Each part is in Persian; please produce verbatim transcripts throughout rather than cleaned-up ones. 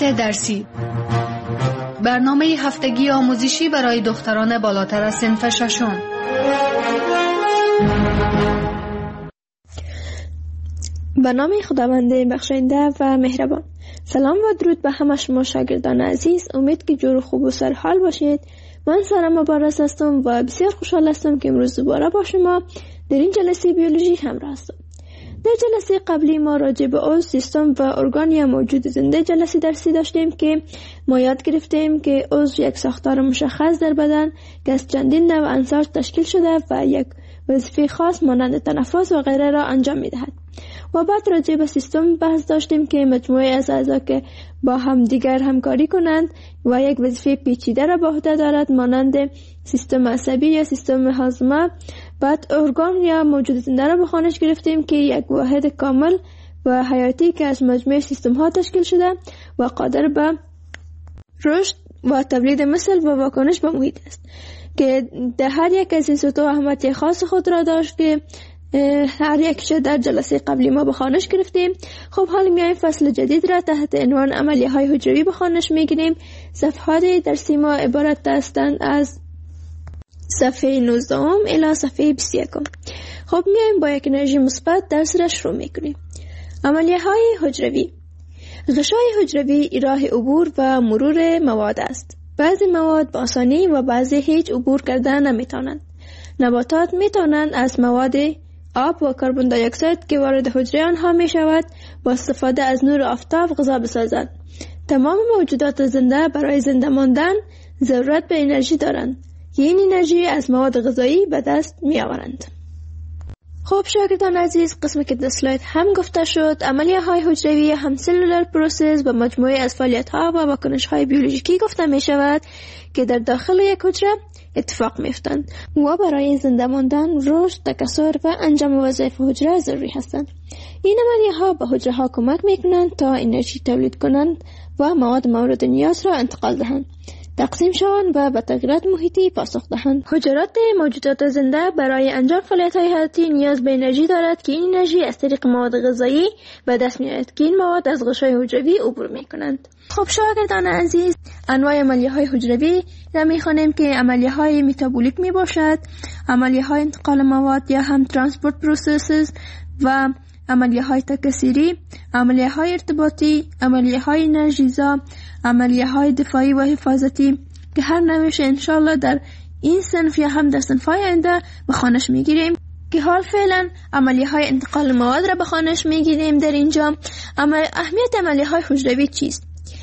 درسی، برنامه هفتگی آموزشی برای دختران بالاتر از صنف ششم. به نام خداوند بخشاینده و مهربان. سلام و درود به همه شما شاگردان عزیز. امید که جور خوب و سرحال باشید. من سارا مبارز هستم و بسیار خوشحال هستم که امروز دوباره با شما در این جلسه بیولوژی همراه هستم. در جلسه قبلی ما راجع به عضو، سیستم و ارگان یا موجود زنده جلسه درسی داشتیم که ما یاد گرفتیم که عضو یک ساختار مشخص در بدن که از چندین نوع عناصر تشکیل شده و یک وظیفه خاص مانند تنفس و غیره را انجام می‌دهد. و بعد راجع به سیستم بحث داشتیم که مجموعه از اعضا که با هم دیگر همکاری کنند و یک وظیفه پیچیده را به عهده دارد مانند سیستم عصبی یا سیستم هاضمه. بعد ارگان یا موجود زنده را به خوانش گرفتیم که یک واحد کامل و حیاتی که از مجموعه سیستم ها تشکیل شده و قادر به رشد و تولید مثل و واکنش به محیط است که در هر یک از این سطوح اهمیت خاص خود را داشت که هر یکش در جلسه قبلی ما به خوانش گرفتیم. خب حالا میایم فصل جدید را تحت عنوان عملیه های حجروی به خوانش میگیریم. صفحات درسی ما عبارت هستند از صفحه نوزده الی صفحه بیست و یک. خب میایم با یک انرژی مثبت درس را شروع میکنیم. عملیه های حجروی. غشای حجروی راه عبور و مرور مواد است. بعضی مواد با آسانی و بعضی هیچ عبور کردن نمیتونند. نباتات میتونند از مواد آب و کربن دی اکساید که وارد حجره آنها می شود با استفاده از نور آفتاب غذا بسازند. تمام موجودات زنده برای زنده ماندن ضرورت به انرژی دارند که این انرژی از مواد غذایی به دست می آورند. خب شاگردان عزیز، قسمی که در اسلاید هم گفته شد، عملیه های حجروی هم سلولر پروسس به مجموعه از فعالیت ها و واکنش های بیولوژیکی گفته می شود که در داخل یک حجره اتفاق می افتند و برای زنده ماندن، رشد، تکثر و انجام وظایف حجره ضروری هستند. این عملیه ها به حجره ها کمک می کنند تا انرژی تولید کنند و مواد مورد نیاز را انتقال دهند، تقسیم شوند و به تغییرات محیطی پاسخ دهند. حجرات موجودات زنده برای انجام فعالیت‌های حیاتی نیاز به انرژی دارد که این انرژی از طریق مواد غذایی به دست می‌آید که این مواد از غشای حجروی عبور می‌کنند. خب شاگردان عزیز، انواع عملیه‌های حجروی را می‌خوانیم که عملیه‌های متابولیک میباشد، عملیه‌های انتقال مواد یا هم ترانسپورت پروسسز و عملیه‌های تکثیری، عملیه‌های ارتباطی، عملیه‌های انرژیزا، عملیه‌های دفاعی و حفاظتی که هر نوعش انشالله در این صنف یا هم در صنف‌های آینده به خوانش میگیریم که حال فعلا عملیه‌های انتقال مواد را به خوانش میگیریم. در اینجا اما اهمیت عملیه‌های حجروی چیست؟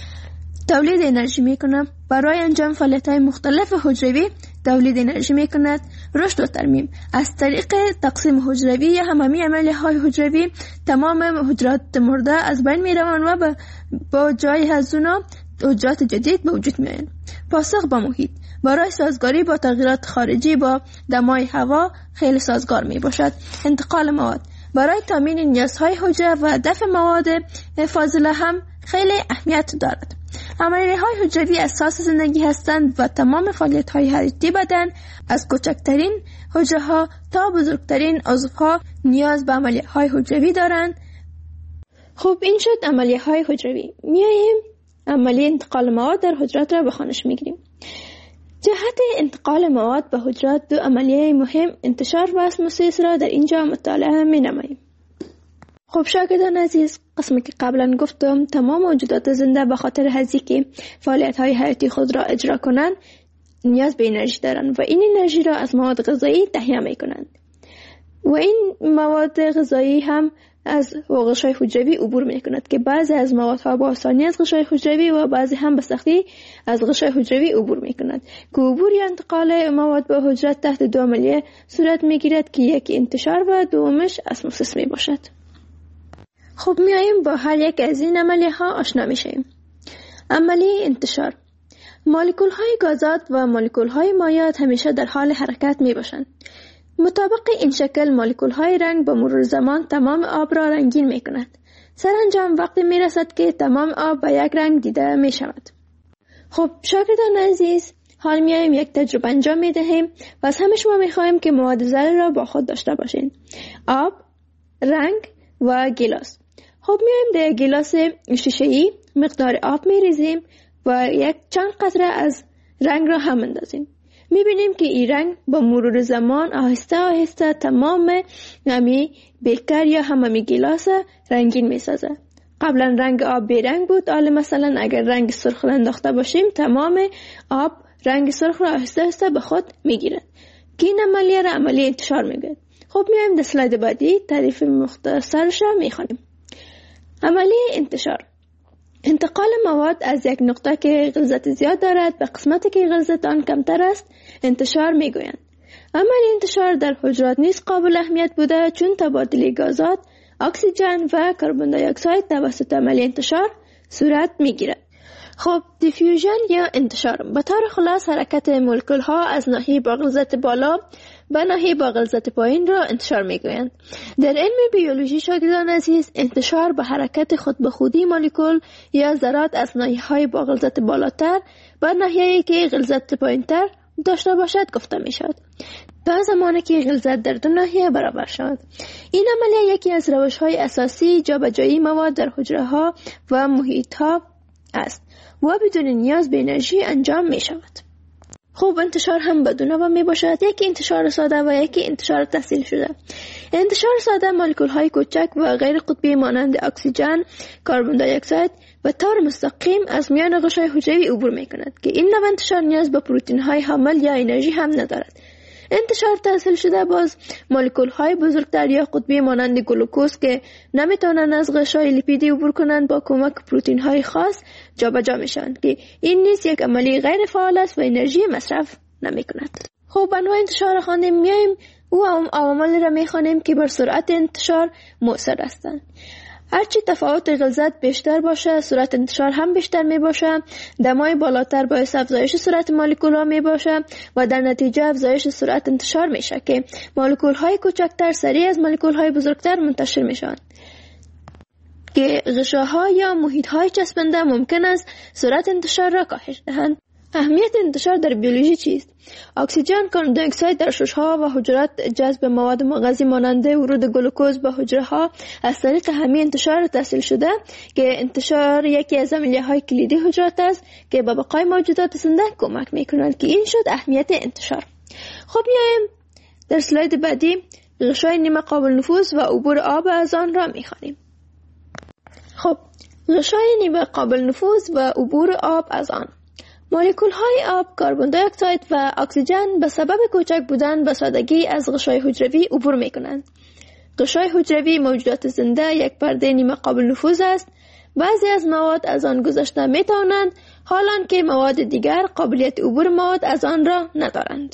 تولید انرژی میکنه. برای انجام فعالیت‌های مختلف حجروی تولید انرژی میکند. رشد و ترمیم. از طریق تقسیم حجروی یا هممی عملیه‌های حجروی تمام حجرات مرده از بین میروند و با جای از اونا حجرات جدید به وجود میآیند. پاسخ به محیط. برای سازگاری با تغییرات خارجی با دمای هوا خیلی سازگار می باشد. انتقال مواد. برای تامین نیازهای حجره و دفع مواد فاضله هم خیلی اهمیت دارد. عملیه‌های حجروی اساس زندگی هستند و تمام فعالیت‌های حیاتی بدن از کوچکترین حجره‌ها تا بزرگترین عضوها نیاز به عملیه‌های حجروی دارند. خب این شد عملیه‌های حجروی. میاییم عملیه انتقال مواد در حجرات را به خوانش میگیریم. جهت انتقال مواد به حجرات دو عملیه مهم انتشار و اسموسیس را در اینجا مطالعه می نماییم. خب شاگردان عزیز، قسمی که قبلا گفتم تمام موجودات زنده به خاطر هزی که فعالیت های حیاتی خود را اجرا کنند نیاز به انرژی دارند و این انرژی را از مواد غذایی تهیه می کنند و این مواد غذایی هم از غشای حجروی عبور می کند که بعضی از موادها با آسانی از غشای حجروی و بعضی هم به سختی از غشای حجروی عبور می کند که عبور یا انتقال مواد به حجرات تحت دو عملیه صورت می گیرد که یک انتشار و دومش اسموسیس می باشد. خب میاییم با هر یک از این عملیه ها آشنا می شویم. عملیه انتشار. مولکول های گازات و مولکول های مایعات همیشه در حال حرکت می باشند. مطابق این شکل مولکول های رنگ با مرور زمان تمام آب را رنگین می کند. سرانجام وقتی می رسد که تمام آب به یک رنگ دیده می شود. خب شاگردان عزیز، حال میایم یک تجربه انجام می دهیم و از همه شما می خواهیم که مواد ذره را با خود داشته باشین. آب، رنگ و گیلاس. خب میایم در گیلاس شیشه‌ای مقدار آب می ریزیم و یک چند قطره از رنگ را هم اندازیم. می بینیم که این رنگ با مرور زمان آهسته آهسته تمام نمی بیکر یا هممی گیلاس رنگین می سازه. قبلا رنگ آب بی رنگ بود، حالا مثلا اگر رنگ سرخ انداخته باشیم تمام آب رنگ سرخ را آهسته آهسته به خود می گیرد که این عملیه را عملیه انتشار می گوید. خب میایم در سلاید بعدی تعریف مختصرش را می خوانیم. عملیه انتشار: انتقال مواد از یک نقطه که غلظت زیاد دارد به قسمتی که غلظت آن کمتر است انتشار می گویند. عملیه انتشار در حجرات نیز قابل اهمیت بوده، چون تبادل گازات اکسیژن و کربن دی اکساید توسط عملیه انتشار صورت می گیرد. خب دیفیوژن یا انتشار به طور خلاص حرکت مولکول ها از ناحیه با غلظت بالا به ناحیه با غلظت پایین را انتشار می گویند. در علم بیولوژی شاگردان عزیز، انتشار به حرکت خود به خودی مولکول یا ذرات از ناحیه های با غلظت بالاتر به ناحیه‌ای که غلظت پایینتر داشته باشد گفته می شود، تا زمانی که غلظت در دو ناحیه برابر شود. این عملیه یکی از روش های اساسی جابجایی مواد در حجره ها و محیط ها است و بدون نیاز به انرژی انجام می شود. خوب انتشار هم به دو نوع می باشد، یکی انتشار ساده و یکی انتشار تحصیل شده. انتشار ساده مولکول های کوچک و غیر قطبی مانند اکسیژن، کربن دی اکساید و طور مستقیم از میان غشای حجروی عبور می کند که این نوع انتشار نیاز به پروتئین های حامل یا انرژی هم ندارد. انتشار تحصیل شده باز مولکول های بزرگتر یا قطبی مانند گلوکوز که نمیتونن از غشای لیپیدی عبور کنند با کمک پروتئین های خاص جابجا میشن که این نیز یک عملی غیر فعال است و انرژی مصرف نمی کند. خب انواع انتشار خواندیم، میایم او عواملی را میخوانیم که بر سرعت انتشار مؤثر هستند. هرچی تفاوت غلظت بیشتر باشه سرعت انتشار هم بیشتر می باشه. دمای بالاتر باعث افزایش سرعت مولکول ها می باشه و در نتیجه افزایش سرعت انتشار میشه که مولکول های کوچکتر سریع از مولکول های بزرگتر منتشر میشن که غشاها یا محیط های چسبنده ممکن است سرعت انتشار را کاهش دهند. اهمیت انتشار در بیولوژی چیست؟ اکسیژن، کربن دی اکساید در شش‌ها و حجرات جذب مواد مغذی مانند ورود گلوکوز به حجره ها از طریق همین انتشار تحصیل شده که انتشار یکی از عملیه‌های کلیدی حجرات است که به بقای موجودات زنده کمک می‌کند که این شد اهمیت انتشار. خب میایم در سلاید بعدی غشای نیمه قابل نفوذ و عبور آب از آن را می‌خوانیم. خب غشای نیمه قابل نفوذ و عبور آب از آن: مولکول های آب، کربن دی اکساید و اکسیژن به سبب کوچک بودن به سادگی از غشای حجروی عبور می کنند. غشای حجروی موجودات زنده یک پرده نیمه قابل نفوذ است. بعضی از مواد از آن گذشته می توانند، حالان که مواد دیگر قابلیت عبور مواد از آن را ندارند.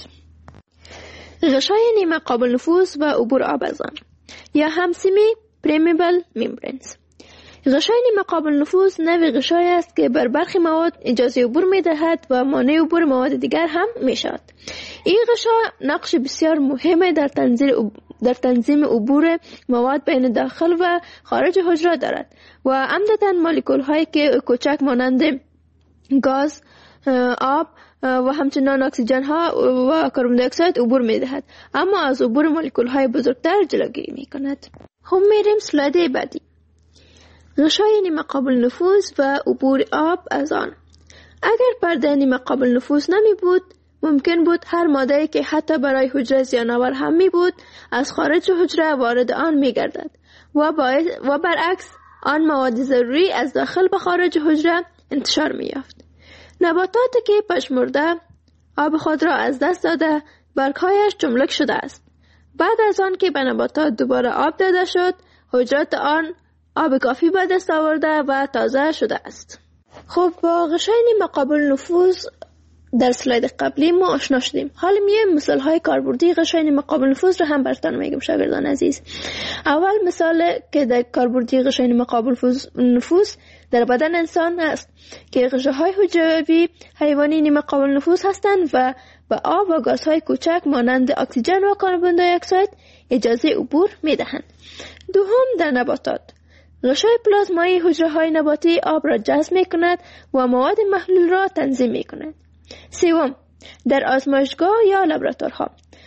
غشای نیمه قابل نفوذ و عبور آب از آن یا هم سیمی پرمیبل ممبرینز. غشای نیمه قابل نفوذ نوع غشای است که بر برخی مواد اجازه عبور می دهد و مانع عبور مواد دیگر هم می شود. این غشا نقش بسیار مهم در تنظیم در تنظیم عبور مواد بین داخل و خارج حجره دارد و عمدتاً مولکول هایی که کوچک مانند گاز، آب و همچنان اکسیژن ها و کربن دی اکساید عبور می دهد، اما از عبور مولکول های بزرگتر جلوگیری می کند. هم میریم سلاید بعدی. غشای نیمه قابل نفوذ و عبور آب از آن. اگر پرده نیمه قابل نفوذ نمی بود، ممکن بود هر ماده‌ای که حتی برای حجره زیان‌آور هم می بود از خارج حجره وارد آن می گردد و, و برعکس آن مواد ضروری از داخل به خارج حجره انتشار می یافت. نباتاتی که پژمرده آب خود را از دست داده برگ‌هایش جملک شده است. بعد از آن که به نباتات دوباره آب داده شد، حجرات آن آب کافی به دست آورده و تازه شده است. خب با غشای نیمه قابل نفوذ در سلاید قبلی ما آشنا شدیم. حالا میایم مثال های کاربردی غشای نیمه قابل نفوذ رو هم براتون میگم شاگردان عزیز. اول مثال که در کاربردی غشای نیمه قابل نفوذ در بدن انسان است که غشاهای حجروی حیوانی نیمه قابل نفوذ هستند و به آب و گازهای کوچک مانند اکسیژن و کربن دی اکساید اجازه عبور میدهند. دوم در نباتات غشای پلازمایی حجره های نباتی آب را جذب می کند و مواد محلول را تنظیم می کند. سوم در آزمایشگاه یا لابراتوارها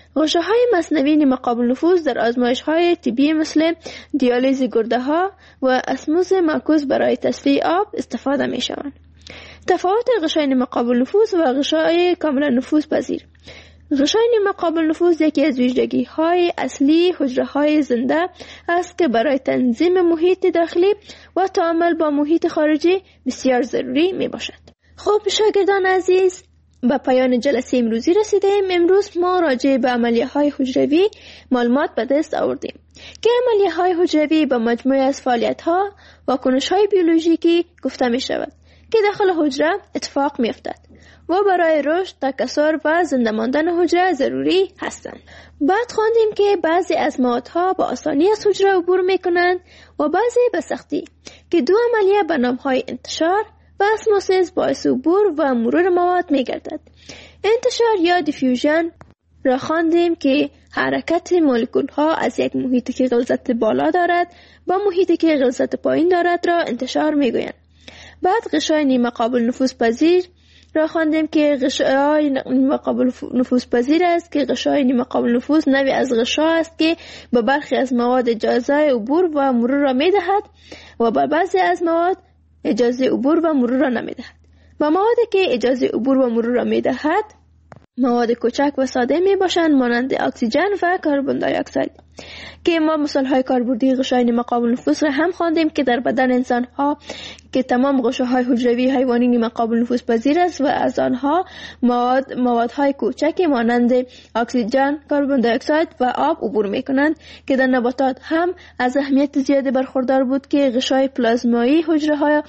غشاهای مصنوی نیمه قابل نفوذ در آزمایش‌های طبی مثل دیالیز گرده‌ها و اسموز معکوس برای تصفیه آب استفاده می‌شوند. تفاوت غشای نیمه قابل نفوذ و غشای کاملا نفوذ پذیر. غشای نیمه قابل نفوذ یکی از ویژگی‌های اصلی حجره‌های زنده است که برای تنظیم محیط داخلی و تعامل با محیط خارجی بسیار ضروری میباشد. خب شاگردان عزیز، به پایان جلسه امروزی رسیدیم. امروز ما راجع به عملیه‌های حجروی معلومات به دست آوردیم که عملیه‌های حجروی به مجموعه از فعالیت‌ها و واکنش‌های بیولوژیکی گفته می‌شود که داخل حجره اتفاق می‌افتد و برای رشد، تکثر و زنده ماندن حجره ضروری هستند. بعد خواندیم که بعضی از موادها با آسانی از حجره عبور می‌کنند و بعضی به سختی، که دو عملیه به نام‌های انتشار و اسموسیس باعث عبور و مرور مواد می‌گردد. انتشار یا دیفیوژن را خواندیم که حرکت مولکول‌ها از یک محیطی که غلظت بالا دارد با محیطی که غلظت پایین دارد را انتشار می‌گویند. بعد غشای نیمه قابل نفوذ پذیر را خواندیم که غشای نیمه قابل نفوذ پذیر است که غشای نیمه قابل نفوذ نوعی از غشا است که به برخی از مواد اجازه عبور و مرور را می‌دهد و به بعضی از مواد اجازه عبور و مرور را نمی‌دهد. و موادی که اجازه عبور و مرور را می‌دهد مواد کوچک و ساده میباشند مانند اکسیژن و کربن دی اکساید، که ما مثالهای کاربردی غشای نیمه قابل نفوذ را هم خواندیم که در بدن انسان ها که تمام غشاهای حجروی حیوانی نیمه قابل نفوذ پذیر است و از آنها مواد موادهای کوچکی مانند اکسیژن، کربن دی اکساید و آب عبور میکنند، که در نباتات هم از اهمیت زیادی برخوردار بود که غشای پلازمایی حجره‌های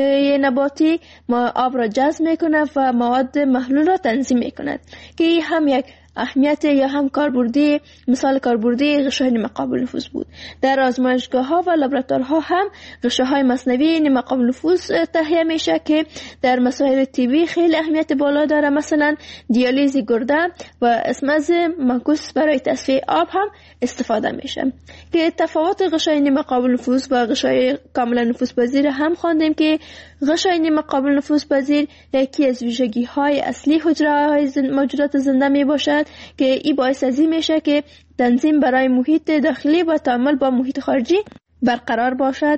نباتی ما آب را جذب میکند و مواد محلول را تنظیم میکند، که هم یک اهمیت یا هم کاربردی مثال کاربردی غشای نیمه قابل نفوذ بود. در آزمایشگاه‌ها و لابراتوارها هم غشاهای مصنوی نیمه قابل نفوذ تهیه میشه که در مسائل طبی خیلی اهمیت بالا داره، مثلا دیالیز گرده و اسموز معکوس برای تصفیه آب هم استفاده میشه. که تفاوت غشای نیمه قابل نفوذ و غشای کاملا نفوذ پذیر هم خواندیم که غشای نیمه قابل نفوذ پذیر یکی از ویژگی‌های اصلی حجره‌های موجودات زنده میباشد که این باعث از این میشه که تنظیم برای محیط داخلی و تعامل با محیط خارجی برقرار باشد.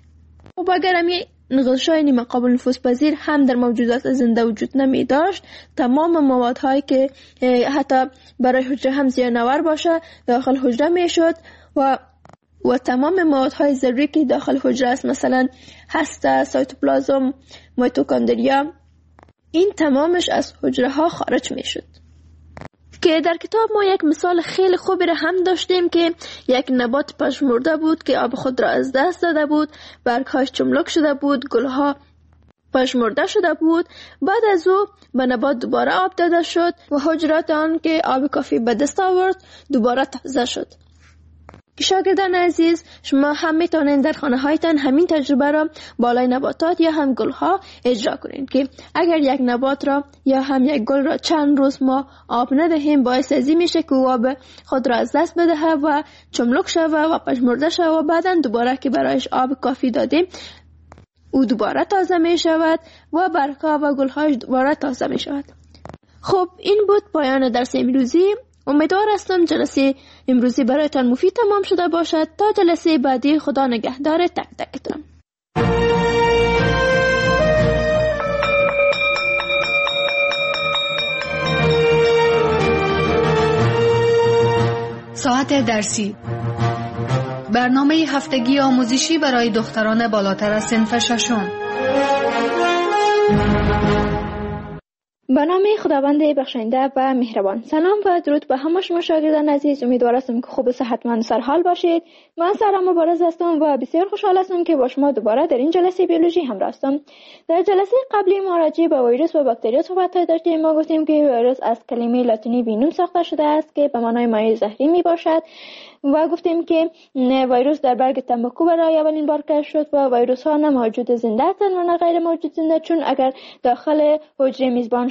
و اگر همی غشای نیمه قابل نفوذ پذیر هم در موجودات زنده وجود نمی داشت، تمام موادهایی که حتی برای حجره هم زیان‌آور باشه داخل حجره میشد و و تمام موادهای ضروری که داخل حجره است، مثلا هسته، سایتوپلازم، میتوکندریا، این تمامش از حجره ها خارج می شد. که در کتاب ما یک مثال خیلی خوبی را هم داشتیم که یک نبات پژمرده بود که آب خود را از دست داده بود، برگهاش چملک شده بود، گلها پژمرده شده بود. بعد از او به نبات دوباره آب داده شد و حجرات آن که آب کافی به دست آورد دوباره تازه شد. شاگردان عزیز، شما هم میتونید در خانه هایتان همین تجربه را بالای نباتات یا هم گل ها اجرا کنید که اگر یک نبات را یا هم یک گل را چند روز ما آب ندهیم، باعث ازی میشه که آب خود را از دست بده و چملک شوه و پژمرده شوه و بعدا دوباره که برایش آب کافی دادیم او دوباره تازه می شود و برگها و گل ها دوباره تازه می شود. خب این بود پایان درس امروزی. امیدوار هستم جلسه امروزی برایتان مفید تمام شده باشد. تا جلسه بعدی، خدا نگهدار تک تکتان. ساعت درسی، برنامه هفتگی آموزشی برای دختران بالاتر از صنف ششم. به نام خداوند بخشنده و مهربان. سلام و درود به همه شما شاگردان عزیز. امیدوار هستم که خوب و صحتمند سرحال باشید. من سارا مبارز هستم و بسیار خوشحال هستم که با شما دوباره در این جلسه بیولوژی همراه هستم. در جلسه قبلی ما راجع به ویروس و باکتریا صحبت داشتیم. ما گفتیم که ویروس از کلمه لاتینی وینوم ساخته شده است که به معنای مایع زهری می باشد و گفتیم که ویروس در برگ تنباکو برای اولین بار کشف شد و ویروس ها نه موجود زنده هستند و نه غیر موجود زنده، چون اگر داخل حجره میزبان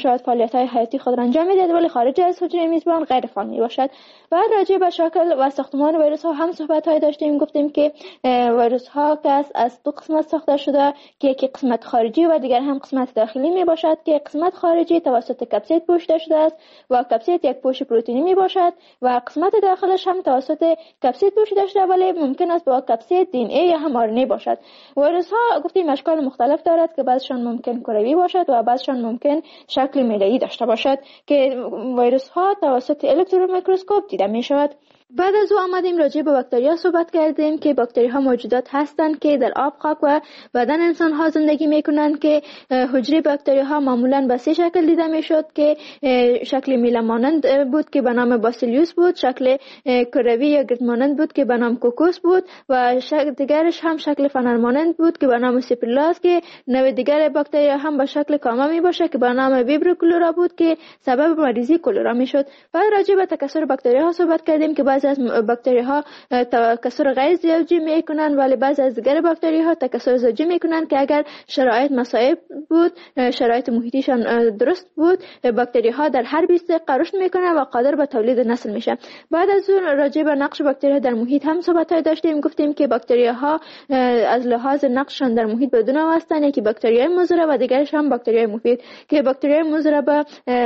شاید فعالیت‌های حیاتی خود را انجام می‌دهد ولی خارج از حجره میزبان غیر فعال میباشد. بعد راجع به شکل و ساختمان ویروس ها هم صحبت‌های داشتیم. گفتیم که ویروس ها که از دو قسمت ساخته شده که یکی قسمت خارجی و دیگر هم قسمت داخلی میباشد که قسمت خارجی توسط کپسید پوشیده شده است و کپسید یک پوش پروتئینی میباشد و قسمت داخلش هم توسط کپسید پوشیده شده ولی ممکن است با کپسید دی ان ای یا هم آر ان ای باشد. ویروس ها گفتیم اشکال مختلف دارد که بعضشان ممکن کروی باشد و بعضشان ممکن شکل میله‌ای داشته باشد که ویروس ها توسط الکترون میکروسکوپ دیده می شود. بعد از او آمدیم راجع به باکتریا صحبت کردیم که باکتری ها موجودات هستند که در آب، خاک و بدن انسان ها زندگی می کنند که حجره باکتری ها معمولا به سه شکل دیده می شد که شکل میله مانند بود که به نام باسیلیوس بود، شکل کروی یا گرد مانند بود که به نام کوکوس بود و شکل دیگرش هم شکل فنر مانند بود که به نام سیپرلاس که نوع دیگر باکتریا هم به شکل کامه می باشه که به نام ویبرو کلورا بود که سبب مریضی کلرا می شد. بعد راجع به تکثر باکتری ها صحبت کردیم که بعضی از باکتری ها تکثر غیر زوجی میکنن ولی بعضی از دیگر باکتری ها تکثر زوجی میکنن که اگر شرایط مساعد بود، شرایط محیطیشان درست بود، باکتری ها در هر بیست دقیقه رشد میکنن و قادر به تولید نسل میشن. بعد از اون راجع به نقش باکتری ها در محیط هم صحبت داشتیم. گفتیم که باکتری ها از لحاظ نقششان در محیط به دو نوع هستند، یکی باکتری های مضر و دیگرش هم باکتری های مفید که باکتری های مضر به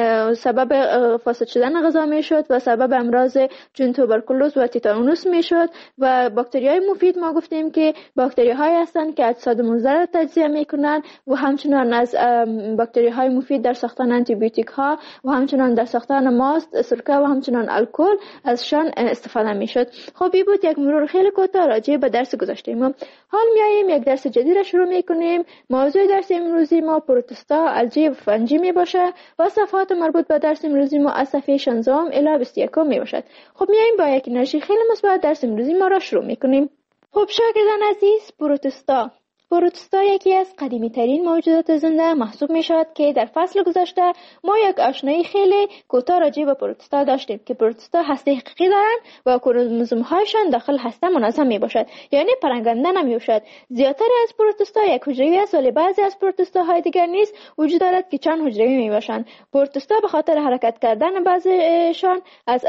سبب فاسد شدن غذا میشد و سبب امراض چون توبرکولوز و تیتانوس میشد و باکتری های مفید ما گفتیم که باکتری هایی هستند که اجساد مضر را تجزیه میکنن و همچنان از باکتری های مفید در ساختن آنتی بیوتیک ها و همچنان در ساختن ماست، سرکه و همچنان الکل ازشان استفاده میشد. خب این بود یک مرور خیلی کوتاه راجع به درس گذاشتیم. حال میاییم یک درس جدید را شروع میکنیم. موضوع درس امروزی ما پروتوستا، الژی و فنجی می باشه و صفحات مربوط به درس امروزی ما از صفحه شانزده الی بیست و یک می باشد. خب میاییم با یک انرژی خیلی مثبت درس امروزی ما را شروع میکنیم. خب شاگردان عزیز، پروتوستا پروتوستا یکی از قدیمی ترین موجودات زنده محسوب می شود که در فصل گذشته ما یک آشنایی خیلی کوتاه راجع به پروتوستا داشتیم که پروتوستا هسته حقیقی دارند و کروموزوم هایشان داخل هسته منظم می باشد، یعنی پرنگنده نمی باشد. زیادتر از پروتوستا یک حجروی است ولی بعضی از پروتوستا های دیگر نیز وجود دارد که چند حجروی می باشند. پروتوستا به خاطر حرکت کردن بعضیشان از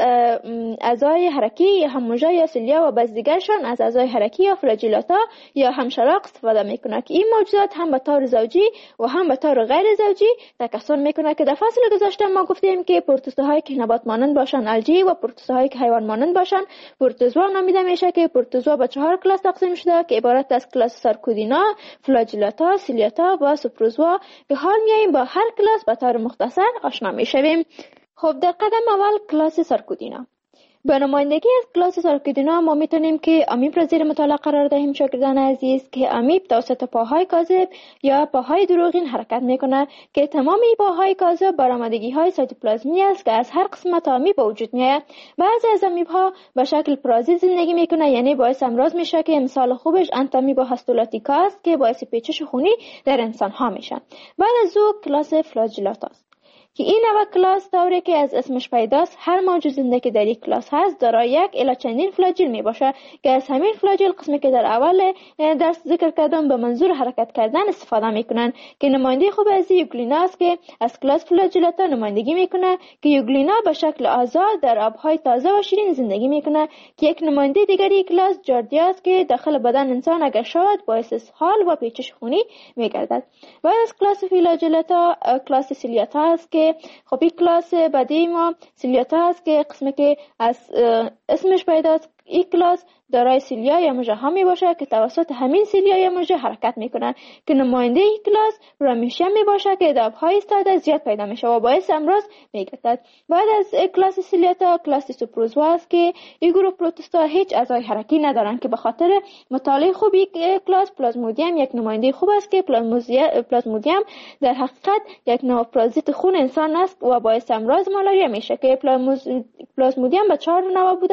اعضای حرکی یا هم موژه یا سیلیا و بعضی دیگرشان از اعضای حرکی یا فلاجیلاتا یا همشراق استفاده میکنه که این موجودات هم به طور زوجی و هم به طور غیر زوجی تکثر میکنه که در فصل گذشته ما گفتیم که پروتوزوهایی که نبات مانند باشن الژی و پروتوزوهایی که حیوان مانند باشن پروتوزوا نامیده میشه که پروتوزوا به چهار کلاس تقسیم شده که عبارت از کلاس سارکودینا، فلاجیلاتا، سیلیاتا و سوپروزوا که حال میایم با هر کلاس به طور مختصر آشنا میشویم. خب در قدم اول کلاس سارکودینا. به نمایندگی از کلاس سارکودینا ما میتونیم که امیب را زیر مطالعه قرار دهیم شاگردان عزیز که امیب توسط پاهای کاذب یا پاهای دروغین حرکت میکنه که تمام این پاهای کاذب برآمدگی های سایتوپلازمی است که از هر قسمت امیب به وجود میاد. بعضی از امیب ها به شکل پرازیت زندگی میکنه، یعنی باعث امراض میشه که مثال خوبش انتامیبا هاستولاتیکا است که باعث پیچش خونی در انسان ها میشه. بعد از او کلاس فلاجیلاتا است که این نوع کلاس طوری که از اسمش پیداست هر موجود زنده که در این کلاس هست دارای یک الی چندین فلاجیل می باشه که از همین فلاجیل قسمی که در اول درس ذکر کردم به منظور حرکت کردن استفاده میکنن که نماینده خوب از یوگلینا است که از کلاس فلاجیلاتا نمایندگی میکنه که یوگلینا به شکل آزاد در آبهای تازه و شیرین زندگی میکنه که یک نماینده دیگری کلاس جاردیا است که داخل بدن انسان اگر شود باعث اسهال و پیچش خونی میگردد. بعد از کلاس فلاجیلاتا کلاس سیلیاتا است که خب این کلاس بعدی ما سیلیاتا است که قسمی که از اسمش پیداست. این کلاس دارای سیلیا یا موژه ها می باشه که توسط همین سیلیا یا موژه حرکت میکنن که نماینده این کلاس رامیشیا می باشه که دابهای استاده زیاد پیدا میشه و باعث امراض میگردد. بعد از کلاس سیلیاتا کلاس سوپروزوا است که این گروه پروتوستا هیچ اعضای حرکی ندارن که به خاطر مطالعه خوب این کلاس پلازمودیم یک نماینده خوب است که پلازمودیم در حقیقت یک نوع پرازیت خون انسان است و باعث امراض مالاریا میشه که پلازمودیم به چهار نوع بوده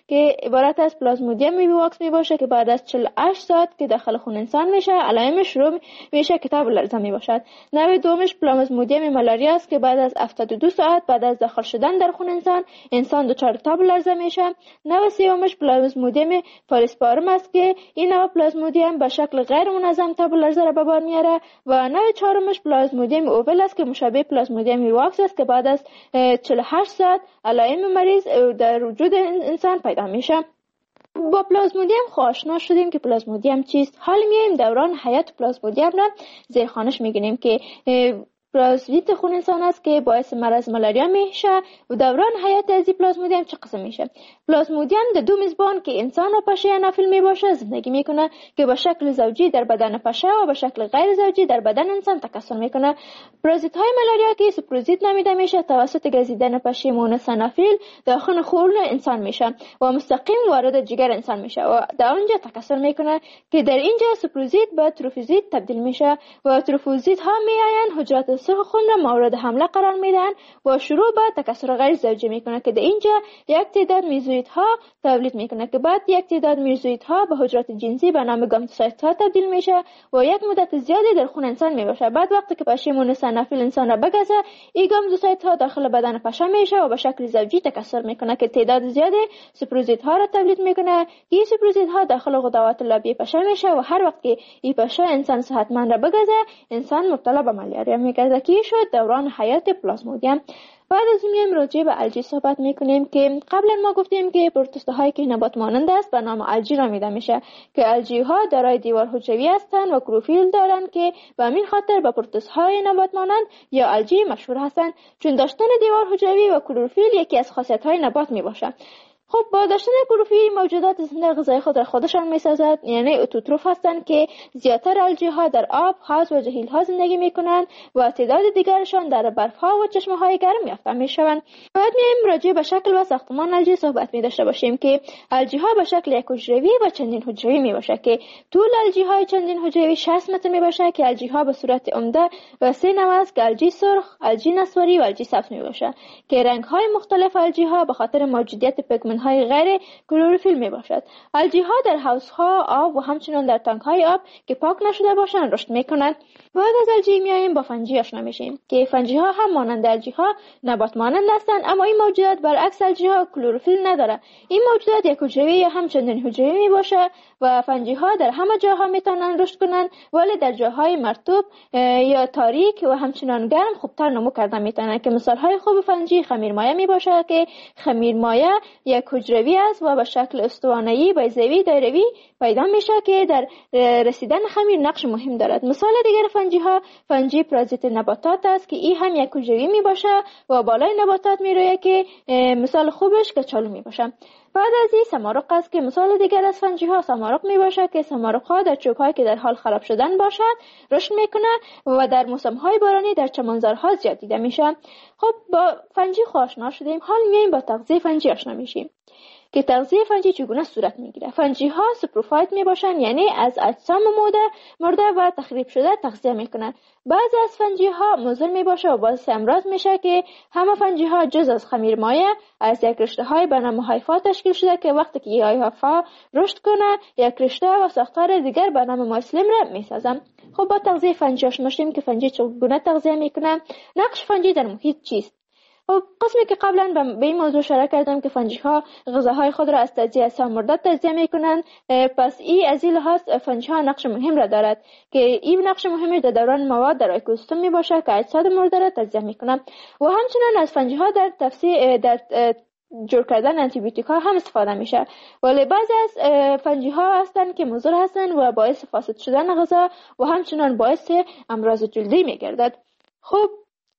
که عبارت از پلازمودیم ویواکس می باشه که بعد از چهل و هشت ساعت که داخل خون انسان میشه علائمش شروع میشه که تب لرزه می باشد. نوع دومش پلازمودیم مالاریا است که بعد از هفتاد و دو ساعت بعد از داخل شدن در خون انسان انسان دچار تب لرزه میشه. نوع سومش پلازمودیم فالسپارم است که این نوع پلازمودیم به شکل غیر منظم تب لرزه را به بار میاره. و نوع چهارمش پلازمودیم اوول است که مشابه پلازمودیم ویواکس است که بعد از چهل و هشت ساعت علائم مریض در وجود انسان پیدا میشه. با پلازمودیم آشنا شدیم که پلازمودیم چیست. حال میایم دوران حیات پلازمودیم را زیر خانش میگیریم که پلازمیت خون انسان است که باعث مرض مالاریا میشه. و دوران حیات از پلازمودیم چه قسم میشه؟ پلازمودیم در دو میزبان که انسان و پشه نافل میباشه زندگی میکنه که به شکل زوجی در بدن پشه و به شکل غیر زوجی در بدن انسان تکثر میکنه. پرازیت های مالاریا که سپروزیت نامیده میشه توسط گزیدن پشه مونس نافل داخل خون انسان میشه و مستقیم وارد جگر انسان میشه و در اونجا تکثر میکنه که در اینجا سپروزیت به تروفوزیت تبدیل میشه و تروفوزیت ها میآیند حجرات سرخ خون را مورد حمله قرار میدن و شروع به تکثر غیر زوجی میکنه که در اینجا یک تعداد میزویت ها تولید میکنه که بعد یک تعداد میزویت ها به حجرات جنسی به نام گامتوسایت ها تبدیل میشه و یک مدت زیادی در خون انسان میباشه. بعد وقتی که پشه مونس نافل انسان را بگزه این گامتوسایت ها داخل بدن پشه میشه و به شکل زوجی تکثر میکنه که تعداد زیادی سپروزیت ها را تولید میکنه. این سپروزیت ها داخل غدوات لابی پشه میشه و هر وقت که این پشه انسان صحتمند را بگزه انسان مبتلا به مالاریا میگرده که شد دوران حیات پلازمودیم. بعد از میایم راجع به الژی صحبت میکنیم که قبلا ما گفتیم که پروتوزوا هایی که نبات مانند است به نام الژی نامیده میشه که الژی ها دارای دیوار حجروی هستند و کلروفیل دارند که به همین خاطر به پروتوزوا های نبات مانند یا الژی مشهور هستند چون داشتن دیوار حجروی و کلروفیل یکی از خاصیت های نبات میباشد. خب با داشتن کلروفیل موجودات زنده غذای خود را خودشان میسازد یعنی اتوتروف هستند که زیادتر الژی ها در آب، حوض و جهیل ها زندگی میکنند و تعداد دیگرشان در برف ها و چشمه های گرم یافته میشوند. بعد میایم راجع به شکل و ساختمان الژی صحبت می داشته باشیم که الژی ها به شکل یک حجروی و چندین حجروی می باشه که طول الژی های چندین حجروی شصت متر می باشه که الژی ها به صورت عمده و سه نوع است که الژی سرخ، الژی نسواری و الژی سبز می باشه که رنگ های مختلف الژی ها به خاطر موجودیت پیگمنت های غیر کلروفیل می باشد. الژی ها در حوض ها آب و همچنین در تانک های آب که پاک نشده باشند رشد می کنند. بعد از الژی میایم با فنجی آشنا میشیم که فنجی ها هم مانند الژی ها نبات مانند هستند اما این موجودات برعکس الژی ها کلروفیل نداره. این موجودات یک حجروی یا همچنین حجروی می باشه و فنجی ها در همه جاها میتونن رشد کنند ولی در جاهای مرطوب یا تاریک و همچنین گرم خوبتر نمو کردن میتونن که مثال های خوب فنجی خمیرمایه می باشه که خمیرمایه یک حجروی است و به شکل استوانه‌ای بیضوی دایروی پیدا میشه که در رسیدن خمیر نقش مهم دارد. مثال دیگر فنجی ها فنجی پرازیت نباتات است که این هم یک حجروی می باشه و بالای نباتات میرویه که مثال خوبش کچالو می باشه. بعد از این سمارق است که مثال دیگر از فنجی ها سمارق می باشه که سمارق ها در چوب هایی که در حال خراب شدن باشد رشد میکنه و در موسم های بارانی در چمنزارها زیاد دیده میشه. خب با فنجی آشنا شدیم، حال میایم با تغذیه فنجی آشنا میشیم که تغذیه فنجی چگونه صورت میگیره. فنجی ها سپروفایت می باشن یعنی از اجسام مرده مرده و تخریب شده تغذیه میکنن. بعضی از فنجی ها مضر می باشه و باعث امراض میشه که همه فنجی ها جز از خمیرمایه از یک رشته های به نام هایفا تشکیل شده که وقتی که هایفا رشد کنه یک رشته و ساختار دیگر به نام مایسلیم را میسازن. خب با تغذیه فنجی آشنا شدیم که فنجی چگونه تغذیه میکنه. نقش فنجی در محیط چیست؟ خب قسمی که قبلا به این موضوع اشاره کردم که فنجی ها غذاهای خود را از تجزیه اجسام مرده تجزیه میکنند، پس این از این لحاظ فنجی ها نقش مهم را دارد که این نقش مهمی در دوران مواد در اکوسیستم می باشه که اجساد مرده را تجزیه میکنند و همچنین از فنجی ها در تفسیر در جور کردن آنتی بیوتیک ها هم استفاده میشه. ولی بعضی از فنجی ها هستند که مضر هستند و باعث فاسد شدن غذا و همچنین باعث امراض جلدی میگردد. خب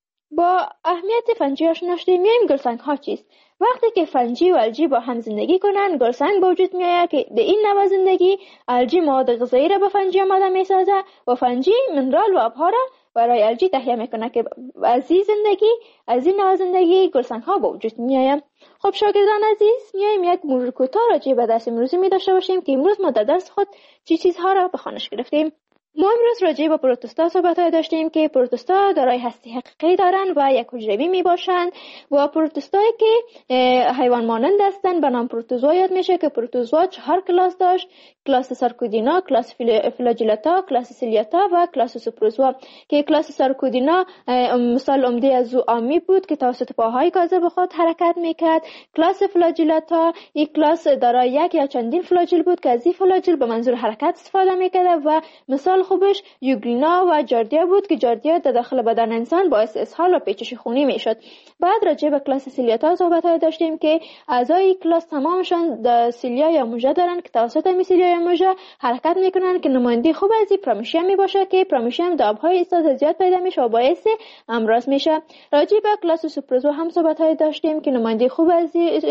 با اهمیت فنجی آشنا شدیم. میایم گلسنگ ها چیست؟ وقتی که فنجی و الژی با هم زندگی کنند گلسنگ به وجود میآید که در این نوع زندگی الژی مواد غذایی را به فنجی آماده میسازه و فنجی منرال و آبها را برای الژی تهیه میکنه که از این زندگی از این نوع زندگی گلسنگ ها به وجود میآیند. خب شاگردان عزیز، میایم یک مرور کوتاه راجع به درس امروزی می داشته باشیم که امروز ما در درس خود چی چیزها را به خوانش گرفتیم. ما امروز راجع به پروتوستا صحبت داشتیم که پروتوستا دارای هستی حقیقی دارند و یک حجروی می باشند و پروتوستایی که حیوان مانند هستند به نام پروتوزوا یاد میشه که پروتوزوا چهار کلاس داشت: کلاس سارکودینا، کلاس فلاجیلتا، کلاس سیلیاتا و کلاس سوپروزوا. که کلاس سارکودینا مثال عمده از او آمی بود که توسط پاهای کاذب خود حرکت میکرد. کلاس فلاجیلتا یک کلاس دارای یک یا چندین فلاجیل بود که از این فلاجیل به منظور حرکت استفاده میکرد و مثال خوبش یوگلینا و جاردیا بود که جاردیا در داخل بدن انسان باعث اسهال و پیچش خونی میشد. بعد راجع به کلاس سیلیاتا صحبت داشتیم که اعضای کلاس تمامشان د سیلیا یا موژه دارن که توسط می سیلیا یا موژه حرکت میکنن که نماینده خوب از این پرامیشیم می باشه که پرامیشیم د آبهای استاد زیاد پیدا میشه و باعث امراض میشه. راجع به کلاس سوپروزوا هم صحبت داشتیم که نماینده خوب از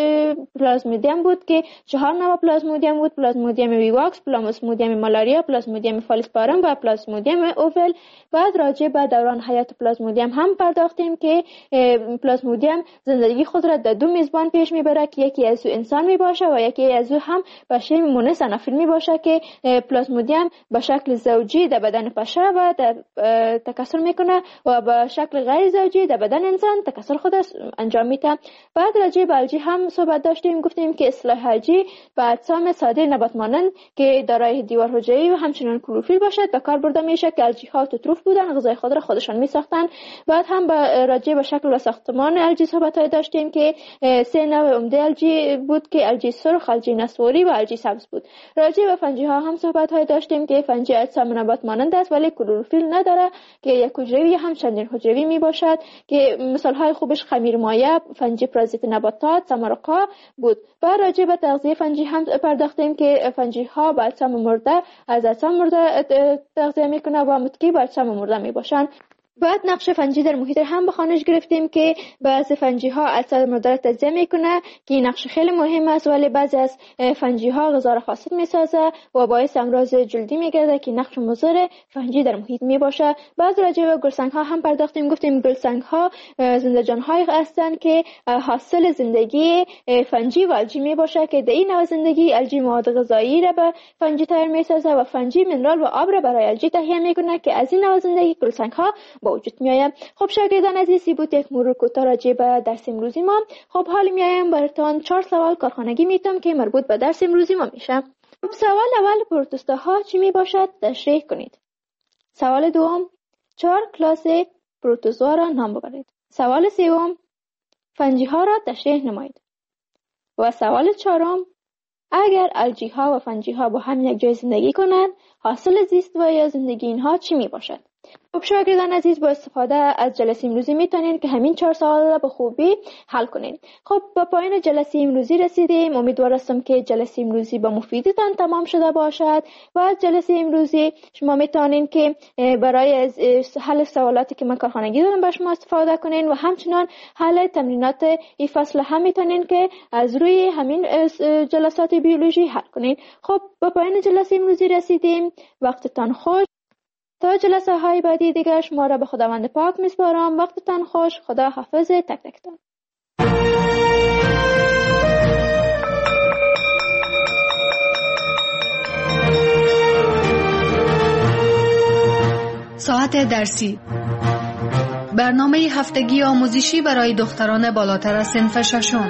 پلازمودیم بود که چهار نوع پلازمودیم بود: پلازمودیم ویواکس، پلازمودیم مالاریا، پلازمودیم فالسپارم و پلازمودیم اوول. بعد راجع به دوران حیات پلازمودیم هم پرداختیم که پلازمودیم زندگی خود را در دو میزبان پیش میبره که یکی از او انسان میباشه و یکی از او هم بشر مونس انافیل میباشه که پلازمودیم به شکل زوجی در بدن پشه و در تکثر میکنه و به شکل غیر زوجی در بدن انسان تکثر خود انجام میده. بعد راجع به الژی هم صحبت داشتیم، گفتیم که اصطلاح الژی به اجسام ساده نبات مانند که دارای دیوار حجروی و همچنین کلروفیل باشد به کار برده میشه که الژی ها توتروف بودن، غذای خود را خودشان میساختن. بعد هم به راجع به شکل و ساختمان الژی صحبت داشتیم که سه نوع عمده الژی بود که الژی سرخ، الژی نسواری و الژی سبز بود. راجع به فنجی ها هم صحبت داشتیم که فنجی اجسام نبات مانند است ولی کلروفیل نداره که یک حجروی هم چندین حجروی می باشد که مثال های خوبش خمیر مایع، فنجی پرازیت نباتات، سمرقا بود. بعد راجع به تغذیه فنجی هم پرداختیم که فنجی ها با اجسام مرده از اجسام مرده تغذیه میکنه و متکی با اجسام مرده می باشند. بعد نقش فنجی در محیط هم به خوانش گرفتیم که بعضی فنجی ها اجساد مرده را تجزیه میکنه که این نقش خیلی مهم است، ولی بعضی از فنجی ها غذا را فاسد میسازه و باعث امراض جلدی میگرده که نقش مضر فنجی در محیط میباشه. بعد راجع به گلسنگ ها هم پرداختیم، گفتیم گلسنگ ها زنده جان های هستند که حاصل زندگی فنجی و الژی میباشه که در این نوع زندگی الژی مواد غذایی را به فنجی تغییر میسازه و فنجی منرال و آب را برای الژی تهیه میکنه که از این نوع زندگی گلسنگ ها با وجود میایم. خب شاگردان عزیزی بود یک مرور کوتاه راجع به درس امروزی ما. خب حالا میایم براتون چهار سوال کارخانگی میتونم که مربوط به درس امروزی ما میشه. خب سوال اول، پروتوستا ها چی میباشد تشریح کنید. سوال دوم، چهار کلاس پروتوزوا را نام ببرید. سوال سوم، فنجی ها را تشریح نمایید. و سوال چهارم، اگر الژی ها و فنجی ها با هم یک جای زندگی کنند حاصل زیست و یا زندگی اینها چی میباشد؟ خب شاگردان عزیز، با استفاده از جلسه امروزی میتونین که همین چهار سوال را به خوبی حل کنین. خب با پایان جلسه امروزی رسیدیم. امیدوار هستم که جلسه امروزی با مفیدتان تمام شده باشد و از جلسه امروزی شما میتونین که برای حل سوالاتی که من کارخانگی دادم با شما استفاده کنین و همچنان حل تمرینات این فصل هم میتونین که از روی همین جلسات بیولوژی حل کنین. خب با پایان جلسه امروزی رسیدیم. وقتتان خوش. تا جلسه های بعدی دیگر شما را به خداوند پاک میسپارم. وقتتان خوش. خدا حافظ تک تکتان. ساعت درسی، برنامه هفتگی آموزشی برای دختران بالاتر از صنف ششم.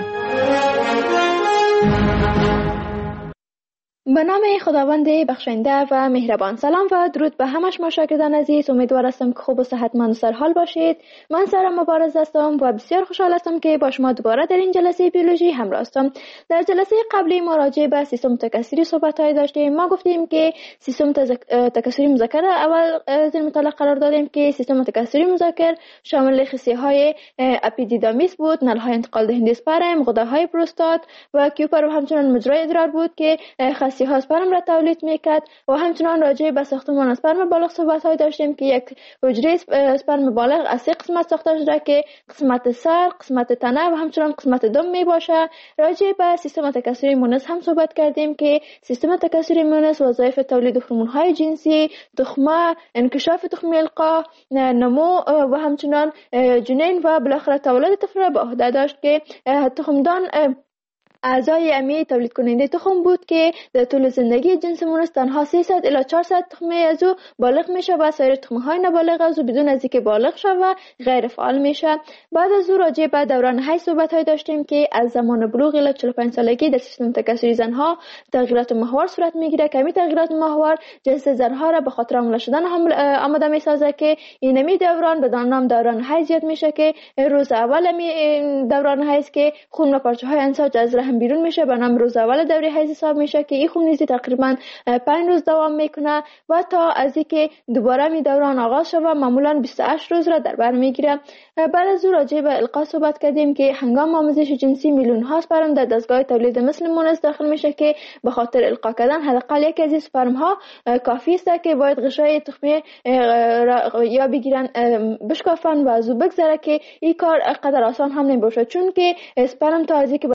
به نام خداوند بخشنده و مهربان. سلام و درود به همه شما شاگردان عزیز. امیدوار هستم که خوب و صحتمند و سرحال باشید. من سارا مبارز هستم و بسیار خوشحال هستم که با شما دوباره در این جلسه بیولوژی همراه هستم. در جلسه قبلی ما راجع به سیستم تکثری صحبت‌های داشتیم. ما گفتیم که سیستم تکثری مذکر اول در مطالعه قرار دادیم که سیستم تکثری مذکر شامل خصیه‌های اپیدیدامیس بود، نل‌های انتقال دهنده اسپرم، غده‌های پروستات و کیوپر و همچنین مجرای ادرار بود که ها اسپرم را تولید میکرد و همچنان راجع به ساختمان اسپرم بالغ صحبت های داشتیم که یک حجره اسپرم بالغ از سه قسمت ساخته شده که قسمت سر، قسمت تنه و همچنان قسمت دم می باشه. راجع به سیستم تکثری مونس هم صحبت کردیم که سیستم تکثری مونس وظایف تولید هورمون های جنسی، تخمه، انکشاف تخم القاح، نمو و همچنان جنین و بالاخره تولد طفل را به عهده داشت که تخمدان اعضای امی تولید کننده تخم بود که در طول زندگی جنس مونس تنها سیصد الی چهارصد تخمه از او بالغ میشه و سایر تخمه های نابالغ از او بدون از اینکه بالغ شود و غیر فعال میشه. بعد از او راجع به دوران حیض صحبت های داشتیم که از زمان بلوغ الی چهل و پنج سالگی در سیستم تکثری زنها تغییرات محور صورت میگیره که همین تغییرات محور جنس زنها را به خاطر حامله شدن آماده میسازه که این می دوران به نام دوران حیض یاد میشه که روز اول می دوران حیض که خون و پارچه های انساج از رحم بیرون میشه به نام روز اول دوره حیض حساب میشه که این خون نیزی تقریبا پنج روز دوام میکنه و تا از اینکه دوباره می دوران آغاز شود معمولا بیست و هشت روز را در بر میگیره. بعد از او راجع به القا صحبت کردیم که هنگام آموزش جنسی میلیون ها اسپرم در دستگاه تولید مثل مونس داخل میشه که به خاطر القا کردن حداقل یک از این اسپرم ها کافی است که باید غشای تخمه یا بگیرن بشکافن و از او بگذره که این کار قدر آسان هم نمیشه چون که اسپرم تا از اینکه